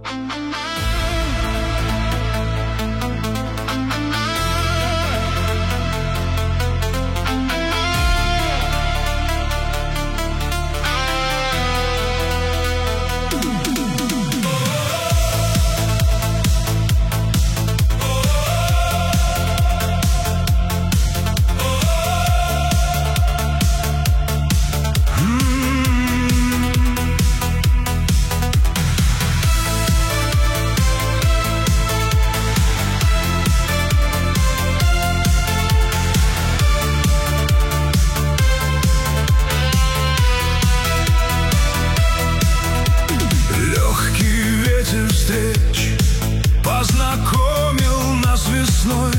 Познакомил нас весной,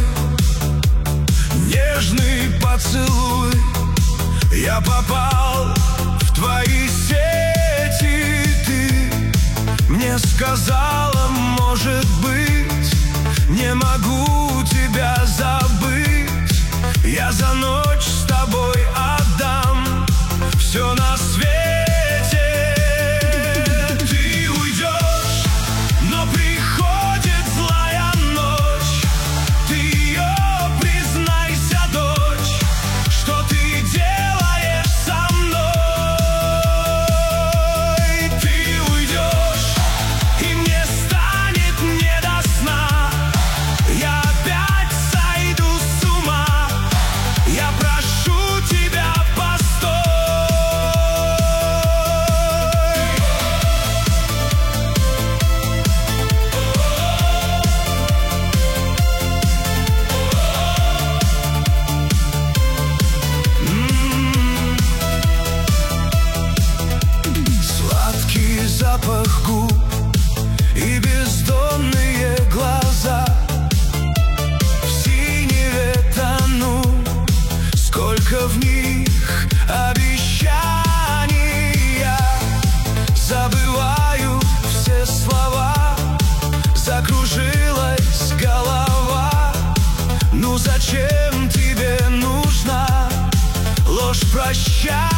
нежный поцелуй. Я попал в твои сети, ты мне сказала, может быть, не могу тебя забыть. Я за ночь с тобой отдам все на свете. Запах губ и бездонные глаза, в синеве тону, сколько в них обещаний. Я забываю все слова, закружилась голова. Ну зачем тебе нужна ложь? Прощай.